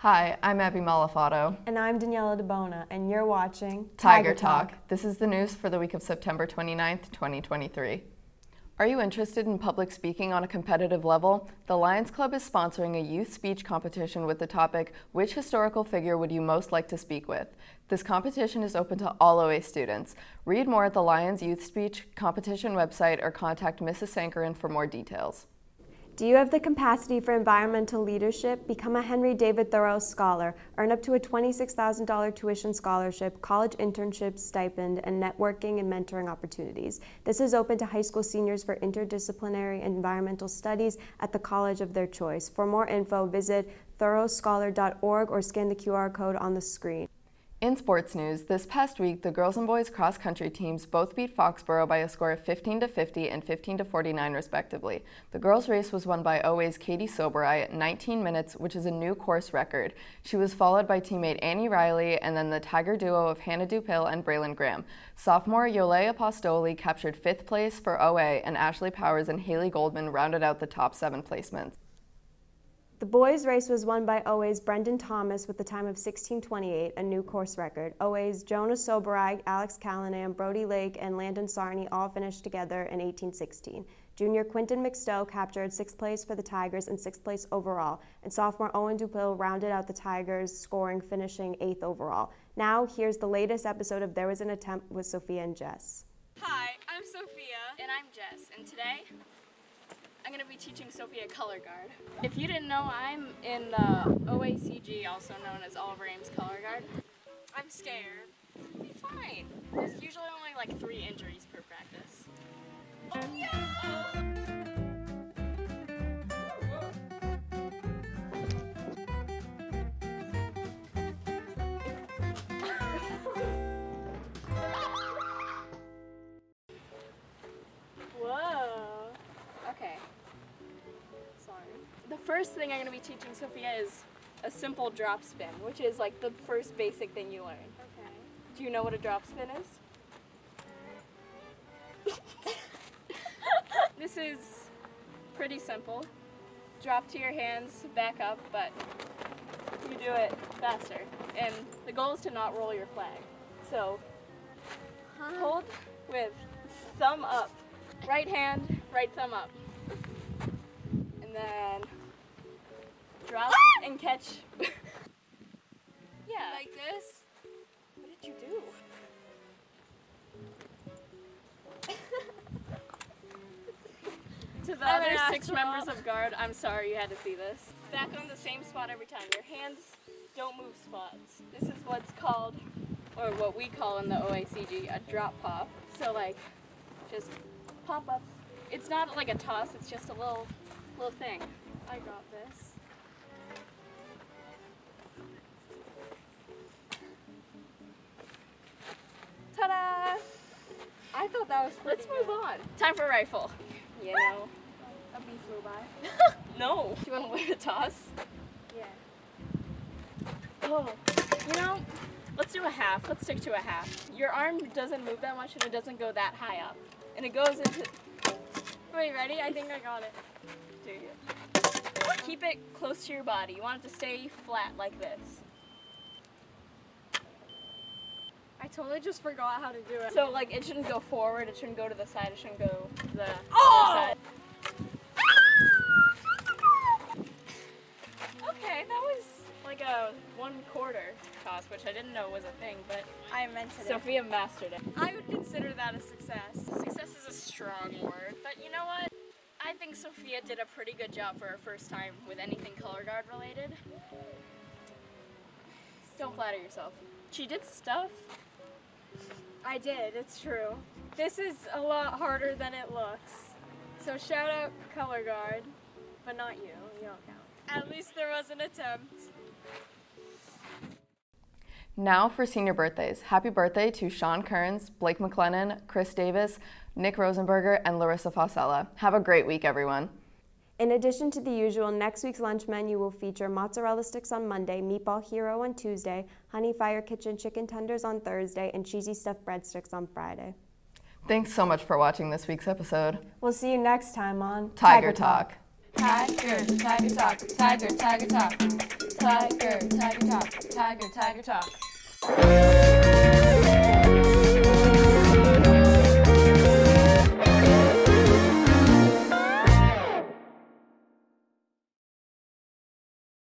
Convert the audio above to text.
Hi, I'm Abby Malafato. And I'm Daniela DeBona, and you're watching Tiger Talk. This is the news for the week of September 29th, 2023. Are you interested in public speaking on a competitive level? The Lions Club is sponsoring a youth speech competition with the topic, which historical figure would you most like to speak with? This competition is open to all OA students. Read more at the Lions Youth Speech Competition website or contact Mrs. Sankaran for more details. Do you have the capacity for environmental leadership? Become a Henry David Thoreau Scholar. Earn up to a $26,000 tuition scholarship, college internship stipend, and networking and mentoring opportunities. This is open to high school seniors for interdisciplinary environmental studies at the college of their choice. For more info, visit thoreauscholar.org or scan the QR code on the screen. In sports news, this past week, the girls and boys cross-country teams both beat Foxborough by a score of 15-50 and 15-49 respectively. The girls' race was won by OA's Katie Soberai at 19 minutes, which is a new course record. She was followed by teammate Annie Riley and then the Tiger duo of Hannah Dupil and Braylon Graham. Sophomore Yolea Apostoli captured 5th place for OA, and Ashley Powers and Haley Goldman rounded out the top 7 placements. The boys' race was won by OA's Brendan Thomas with a time of 16:28, a new course record. OA's Jonah Soberai, Alex Callanan, Brody Lake, and Landon Sarney all finished together in 18:16. Junior Quinton McStowe captured 6th place for the Tigers and 6th place overall, and sophomore Owen Dupil rounded out the Tigers, scoring finishing 8th overall. Now, here's the latest episode of There Was an Attempt with Sophia and Jess. Hi, I'm Sophia. And I'm Jess, and today I'm going to be teaching Sophia color guard. If you didn't know, I'm in the OACG, also known as Oliver Ames Color Guard. I'm scared. It'll be fine. There's usually only like 3 injuries per practice. Oh yeah! Whoa. Okay. Sorry. The first thing I'm going to be teaching Sophia is a simple drop spin, which is like the first basic thing you learn. Okay. Do you know what a drop spin is? This is pretty simple. Drop to your hands, back up, but you do it faster. And the goal is to not roll your flag. So hold with thumb up. Right hand, right thumb up. And then drop and catch. Yeah. Like this? What did you do? To the other 6 members of guard, I'm sorry you had to see this. Back on the same spot every time. Your hands don't move spots. This is what's called, or what we call in the OACG, a drop pop. So like, just pop up. It's not like a toss, it's just a little thing. I got this. Ta-da! I thought that was pretty good. Let's move on. Time for rifle. You know, a bee flew by. No. Do you want to learn a toss? Yeah. Oh, you know, let's do a half. Let's stick to a half. Your arm doesn't move that much and it doesn't go that high up. And it goes into... Wait, ready? I think I got it. Do you? Keep it close to your body. You want it to stay flat like this. I totally just forgot how to do it. So like it shouldn't go forward, it shouldn't go to the side, it shouldn't go to the side. Okay, that was like a 1/4 toss, which I didn't know was a thing, but I meant it. Sophia mastered it. I would consider that a success. Success is a strong word, but you know what? I think Sophia did a pretty good job for her first time with anything color guard related. Don't flatter yourself. She did stuff. I did, it's true. This is a lot harder than it looks. So shout out color guard, but not you. You don't count. At least there was an attempt. Now for senior birthdays. Happy birthday to Sean Kearns, Blake McLennan, Chris Davis, Nick Rosenberger, and Larissa Fossella. Have a great week, everyone. In addition to the usual, next week's lunch menu will feature mozzarella sticks on Monday, meatball hero on Tuesday, honey fire kitchen chicken tenders on Thursday, and cheesy stuffed breadsticks on Friday. Thanks so much for watching this week's episode. We'll see you next time on Tiger Talk. Tiger Talk, Tiger Talk. Tiger, tiger talk, tiger, tiger talk.